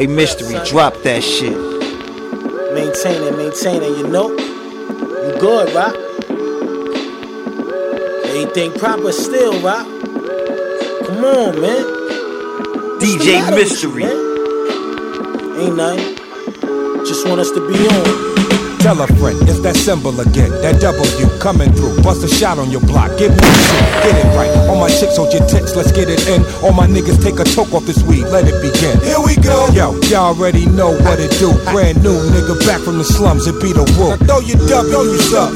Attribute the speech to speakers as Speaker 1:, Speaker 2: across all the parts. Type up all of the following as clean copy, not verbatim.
Speaker 1: Hey, Mystery, drop that shit.
Speaker 2: Maintain it, you know? You good, right? Everything proper still, right? Come on, man.
Speaker 1: DJ Mystery.
Speaker 2: Ain't nothing. Just want us to be on.
Speaker 3: Tell a friend, it's that symbol again. That W coming through. Bust a shot on your block. Give me a shit. Get it right. All my chicks hold your tits. Let's get it in. All my niggas take a toke off this weed. Let it begin. Here we go. Yo, y'all already know what it do. Brand new nigga back from the slums. It be the wolf. Now throw your W's up.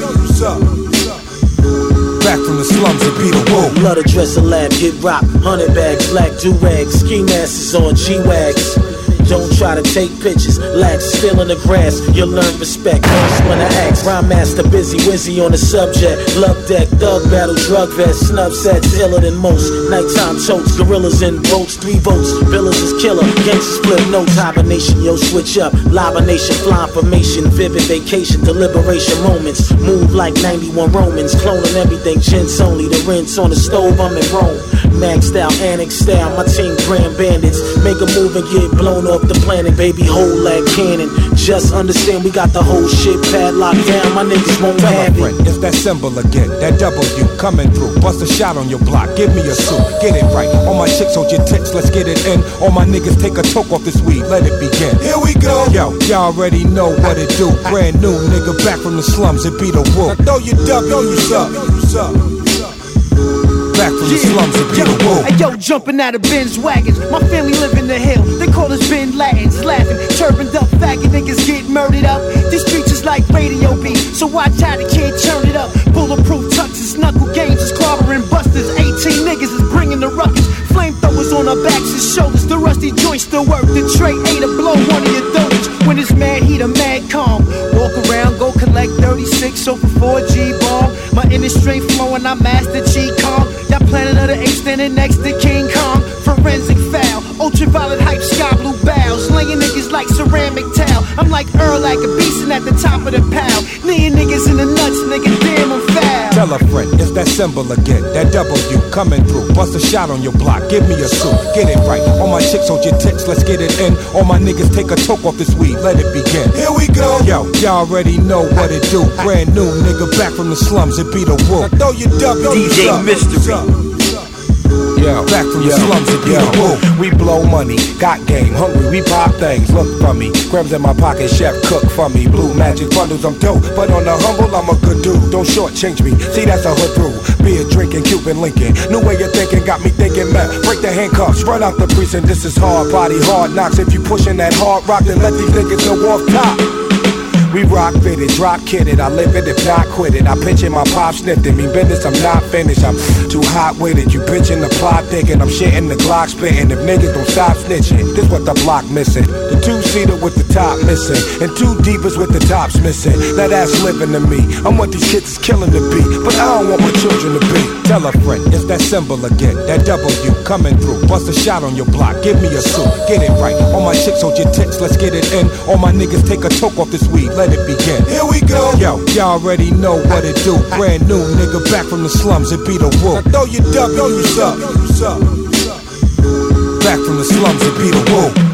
Speaker 3: Back from the slums, it be the wolf.
Speaker 2: Love to dress a lab, get rock, 100 bags, black do-rags, ski masks on G-Wags. Don't try to take pictures, lax, still in the grass, you'll learn respect, first when I ask. Rhyme master, busy, wizzy on the subject. Love deck, thug battle, drug vest, snub sets, iller than most. Nighttime totes, gorillas in boats, 3 votes, villas is killer, gangsters flip notes. Hibernation, yo, switch up, libernation, flying formation, vivid vacation, deliberation moments. Move like 91 Romans, cloning everything, gents only, the rinse on the stove, I'm in Rome. Mag style, annex style, my team grand bandits. Make a move and get blown off the planet, baby, hold like cannon. Just understand we got the whole shit padlocked down, my niggas won't have it.
Speaker 3: Friend, it's that symbol again, that W coming through. Bust a shot on your block, give me a suit, get it right. All my chicks hold your tits, let's get it in. All my niggas take a toke off this weed, let it begin. Here we go. Yo, y'all already know what it do. Brand new nigga back from the slums, it be the wolf. Now throw your W's up. Back from the slums, it be the wolf.
Speaker 4: Hey yo, jumping out of Benz wagons. My family live in the hill. They call us Ben Latins, laughing, turbaned up, faggot niggas get murdered up. These streets is like radio beat, so watch how the kid turn it up. Bulletproof tuxes, knuckle games is clobbering busters. 18 niggas is bringing the ruckus. Flamethrowers on our backs and shoulders. The rusty joints still work. The tray ain't a blow one of your donuts. When it's mad heat, a mad calm. Walk around, go collect 36 over 4G ball. My inner strength flowing, I master Chi Kong. That Planet of the Apes standing next to King Kong. Forensic foul, ultraviolet hype, sky blue bows. Laying niggas like ceramic towel. I'm like Earl like a beastin' at the top of the pile. Kneeing niggas in the nuts, nigga, damn I'm foul.
Speaker 3: Tell a friend, it's that symbol again. That W coming through. Bust a shot on your block, give me a suit, get it right. All my chicks hold your tits, let's get it in. All my niggas take a toke off this weed, let it begin. Here we go. Yo, y'all already know what it do. Brand new nigga back from the slums, it be the wolf. Now throw your W's
Speaker 1: DJ
Speaker 3: up.
Speaker 1: Mystery.
Speaker 3: Yo, back from the slums, it be the wolf.
Speaker 5: We blow money, got game, hungry, we pop things. Look for me, grams in my pocket, chef cook for me. Blue magic bundles, I'm dope, but on the humble, I'm a good dude. Don't shortchange me, see that's a hood rule. Beer drinking, Cuban Lincoln. New way of thinking got me thinking, man. Break the handcuffs, run out the precinct. This is hard body, hard knocks. If you pushing that hard rock, then let these niggas know off top. We rock fitted, drop kidded, I live it if not quit it. I pitch it, my pop sniffed it, mean business, I'm not finished. I'm too hot with it, you bitchin' the plot thinking. I'm shitting the Glock spitting, if niggas don't stop snitching. This what the block missing, the 2-seater with the top missing. And 2 deepers with the tops missing. That ass living to me, I'm what these kids is killing to be. But I don't want my children to be.
Speaker 3: Tell a friend, it's that symbol again. That W coming through. Bust a shot on your block, give me a suit, get it right. All my chicks hold your tits, let's get it in. All my niggas take a toke off this weed, let it begin. Here we go. Yo, y'all already know what it do. Brand new nigga back from the slums, it be the wolf. Now throw your W's up. Back from the slums, it be the wolf.